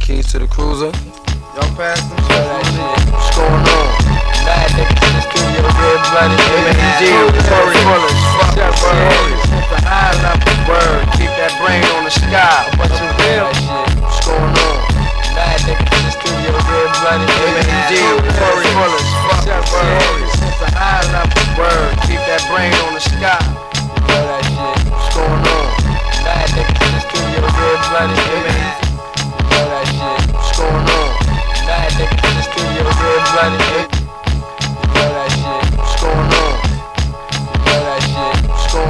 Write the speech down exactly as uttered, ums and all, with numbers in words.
keys to the cruiser. Y'all pass them shit. What's going on? Mad niggas in the studio, red blooded, M A G,